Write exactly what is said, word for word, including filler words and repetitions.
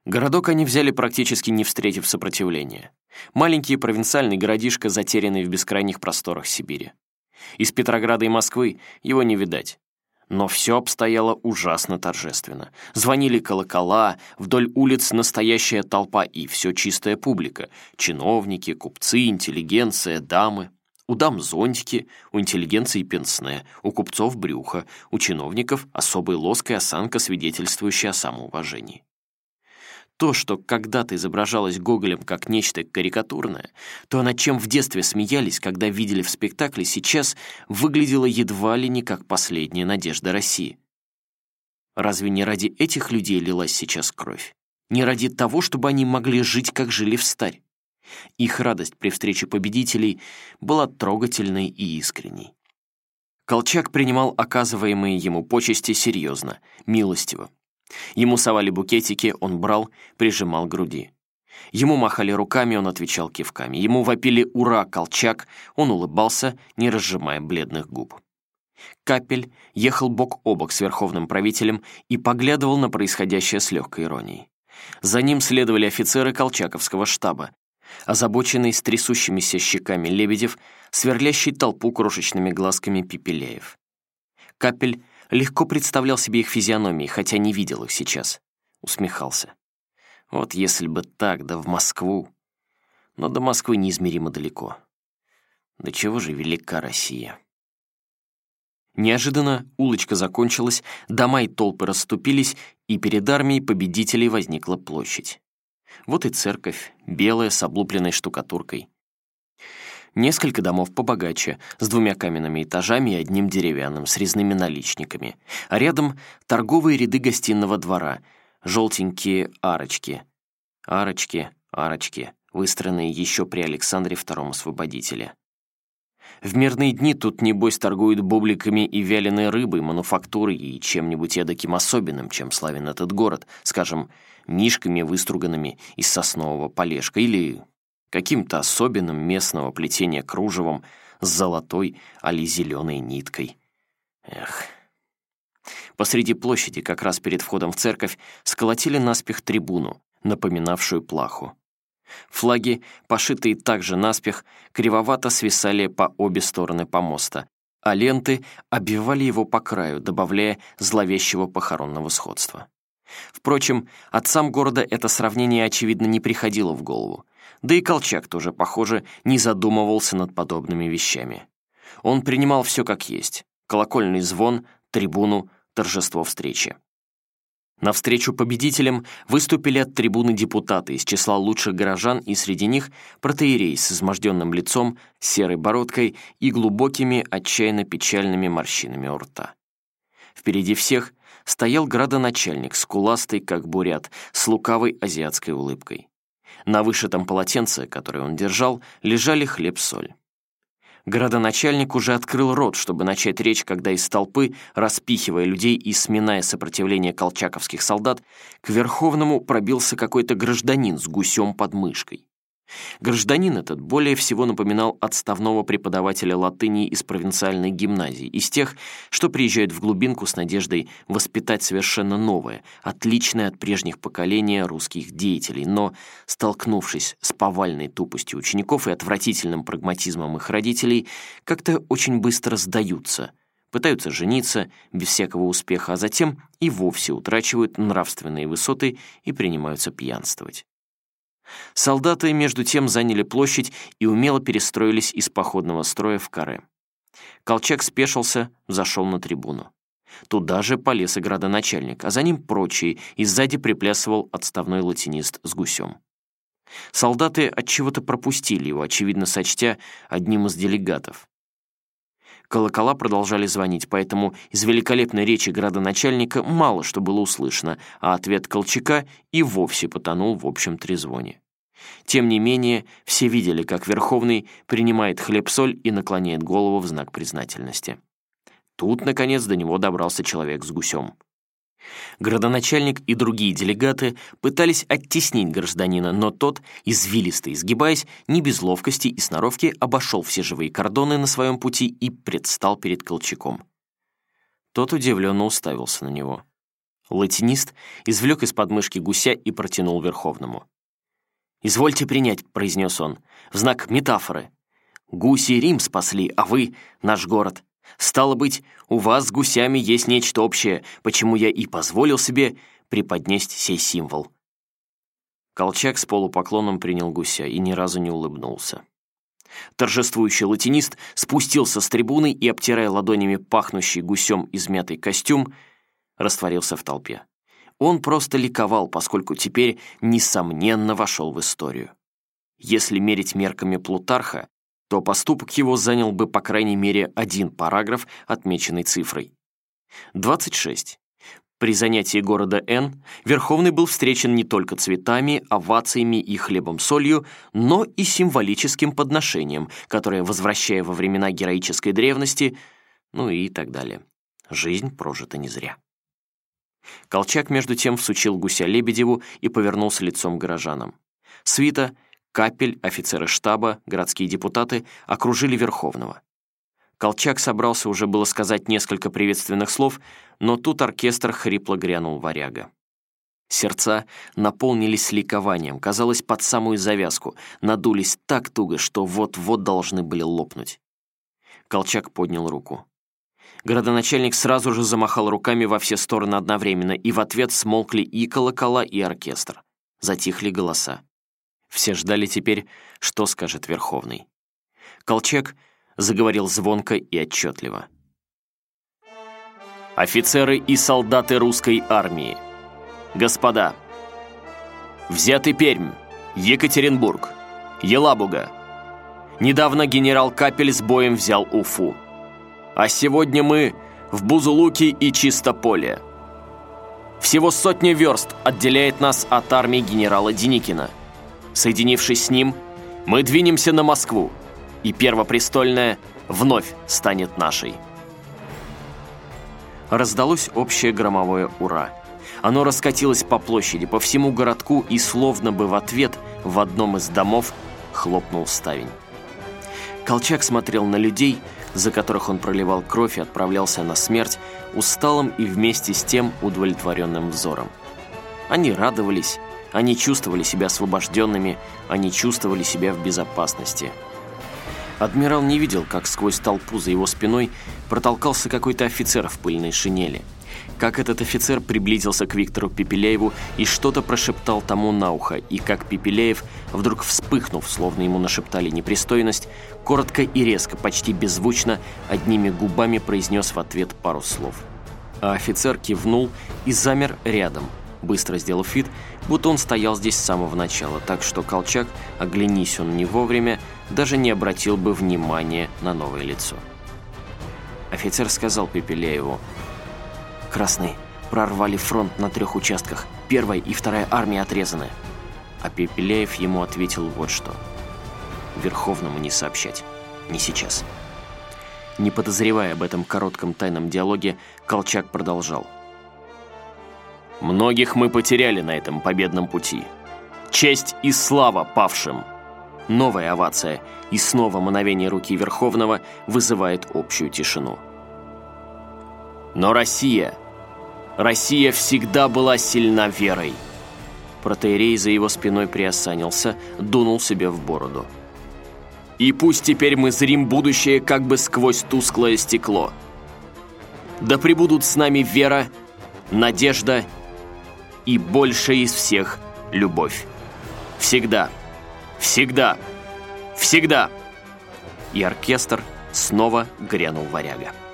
Городок они взяли, практически не встретив сопротивления. Маленький провинциальный городишко, затерянный в бескрайних просторах Сибири. Из Петрограда и Москвы его не видать. Но все обстояло ужасно торжественно. Звонили колокола, вдоль улиц настоящая толпа и все чистая публика. Чиновники, купцы, интеллигенция, дамы. У дам зонтики, у интеллигенции пенсне, у купцов брюхо, у чиновников особый лоск и осанка, свидетельствующая о самоуважении. То, что когда-то изображалось Гоголем как нечто карикатурное, то, над чем в детстве смеялись, когда видели в спектакле, сейчас выглядело едва ли не как последняя надежда России. Разве не ради этих людей лилась сейчас кровь? Не ради того, чтобы они могли жить, как жили встарь? Их радость при встрече победителей была трогательной и искренней. Колчак принимал оказываемые ему почести серьезно, милостиво. Ему совали букетики, он брал, прижимал к груди. Ему махали руками, он отвечал кивками. Ему вопили «Ура, Колчак!», он улыбался, не разжимая бледных губ. Капель ехал бок о бок с верховным правителем и поглядывал на происходящее с легкой иронией. За ним следовали офицеры колчаковского штаба, озабоченный с трясущимися щеками Лебедев, сверлящий толпу крошечными глазками Пепеляев. Капель легко представлял себе их физиономии, хотя не видел их сейчас. Усмехался. Вот если бы так, да в Москву. Но до Москвы неизмеримо далеко. До чего же велика Россия? Неожиданно улочка закончилась, дома и толпы расступились, и перед армией победителей возникла площадь. Вот и церковь, белая, с облупленной штукатуркой. Несколько домов побогаче, с двумя каменными этажами и одним деревянным, с резными наличниками. А рядом торговые ряды гостиного двора, желтенькие арочки. Арочки, арочки, выстроенные еще при Александре Втором Освободителе. В мирные дни тут, небось, торгуют бубликами и вяленой рыбой, мануфактурой и чем-нибудь эдаким особенным, чем славен этот город, скажем, мишками, выструганными из соснового полежка, или каким-то особенным местного плетения кружевом с золотой али зеленой ниткой. Эх. Посреди площади, как раз перед входом в церковь, сколотили наспех трибуну, напоминавшую плаху. Флаги, пошитые также наспех, кривовато свисали по обе стороны помоста, а ленты обвивали его по краю, добавляя зловещего похоронного сходства. Впрочем, отцам города это сравнение, очевидно, не приходило в голову. Да и Колчак тоже, похоже, не задумывался над подобными вещами. Он принимал все как есть: колокольный звон, трибуну, торжество встречи. Навстречу победителям выступили от трибуны депутаты из числа лучших горожан, и среди них протоиерей с изможденным лицом, серой бородкой и глубокими, отчаянно печальными морщинами у рта. Впереди всех стоял градоначальник, скуластый, как бурят, с лукавой азиатской улыбкой. На вышитом полотенце, которое он держал, лежали хлеб-соль. Градоначальник уже открыл рот, чтобы начать речь, когда из толпы, распихивая людей и сминая сопротивление колчаковских солдат, к Верховному пробился какой-то гражданин с гусем под мышкой. Гражданин этот более всего напоминал отставного преподавателя латыни из провинциальной гимназии, из тех, что приезжают в глубинку с надеждой воспитать совершенно новое, отличное от прежних поколений русских деятелей, но, столкнувшись с повальной тупостью учеников и отвратительным прагматизмом их родителей, как-то очень быстро сдаются, пытаются жениться без всякого успеха, а затем и вовсе утрачивают нравственные высоты и принимаются пьянствовать. Солдаты, между тем, заняли площадь и умело перестроились из походного строя в каре. Колчак спешился, зашел на трибуну. Туда же полез и градоначальник, а за ним прочие, и сзади приплясывал отставной латинист с гусем. Солдаты отчего-то пропустили его, очевидно сочтя одним из делегатов. Колокола продолжали звонить, поэтому из великолепной речи градоначальника мало что было услышано, а ответ Колчака и вовсе потонул в общем трезвоне. Тем не менее, все видели, как Верховный принимает хлеб-соль и наклоняет голову в знак признательности. Тут, наконец, до него добрался человек с гусем. Градоначальник и другие делегаты пытались оттеснить гражданина, но тот, извилисто изгибаясь, не без ловкости и сноровки обошел все живые кордоны на своем пути и предстал перед Колчаком. Тот удивленно уставился на него. Латинист извлек из подмышки гуся и протянул Верховному. «Извольте принять», — произнес он, — «в знак метафоры. Гуси Рим спасли, а вы — наш город. Стало быть, у вас с гусями есть нечто общее, почему я и позволил себе преподнести сей символ». Колчак с полупоклоном принял гуся и ни разу не улыбнулся. Торжествующий латинист спустился с трибуны и, обтирая ладонями пахнущий гусем измятый костюм, растворился в толпе. Он просто ликовал, поскольку теперь, несомненно, вошел в историю. Если мерить мерками Плутарха, то поступок его занял бы по крайней мере один параграф, отмеченный цифрой. двадцать шесть. При занятии города Н Верховный был встречен не только цветами, овациями и хлебом-солью, но и символическим подношением, которое, возвращая во времена героической древности, ну и так далее. Жизнь прожита не зря. Колчак, между тем, всучил гуся Лебедеву и повернулся лицом к горожанам. Свита, Капель, офицеры штаба, городские депутаты окружили Верховного. Колчак собрался уже было сказать несколько приветственных слов, но тут оркестр хрипло грянул варяга. Сердца наполнились ликованием, казалось, под самую завязку, надулись так туго, что вот-вот должны были лопнуть. Колчак поднял руку. Городоначальник сразу же замахал руками во все стороны одновременно, и в ответ смолкли и колокола, и оркестр. Затихли голоса. Все ждали теперь, что скажет Верховный. Колчак заговорил звонко и отчетливо. «Офицеры и солдаты русской армии! Господа! Взяты Пермь, Екатеринбург, Елабуга. Недавно генерал Капель с боем взял Уфу. А сегодня мы в Бузулуке и Чистополе. Всего сотня верст отделяет нас от армии генерала Деникина. Соединившись с ним, мы двинемся на Москву, и Первопрестольная вновь станет нашей». Раздалось общее громовое «Ура!». Оно раскатилось по площади, по всему городку, и словно бы в ответ в одном из домов хлопнул ставень. Колчак смотрел на людей, за которых он проливал кровь и отправлялся на смерть, усталым и вместе с тем удовлетворенным взором. Они радовались, они чувствовали себя освобожденными, они чувствовали себя в безопасности. Адмирал не видел, как сквозь толпу за его спиной протолкался какой-то офицер в пыльной шинели. Как этот офицер приблизился к Виктору Пепеляеву и что-то прошептал тому на ухо, и как Пепеляев, вдруг вспыхнув, словно ему нашептали непристойность, коротко и резко, почти беззвучно, одними губами произнес в ответ пару слов. А офицер кивнул и замер рядом, быстро сделав вид, будто он стоял здесь с самого начала, так что Колчак, оглянись он не вовремя, даже не обратил бы внимания на новое лицо. Офицер сказал Пепеляеву: «Красные прорвали фронт на трех участках, первая и вторая армии отрезаны». А Пепеляев ему ответил вот что: «Верховному не сообщать, не сейчас». Не подозревая об этом коротком тайном диалоге, Колчак продолжал: «Многих мы потеряли на этом победном пути. Честь и слава павшим!» Новая овация, и снова мановение руки Верховного вызывает общую тишину. «Но Россия, Россия всегда была сильна верой!» Протоиерей за его спиной приосанился, дунул себе в бороду. «И пусть теперь мы зрим будущее как бы сквозь тусклое стекло. Да пребудут с нами вера, надежда и больше из всех любовь. Всегда, всегда, всегда!» И оркестр снова грянул варяга.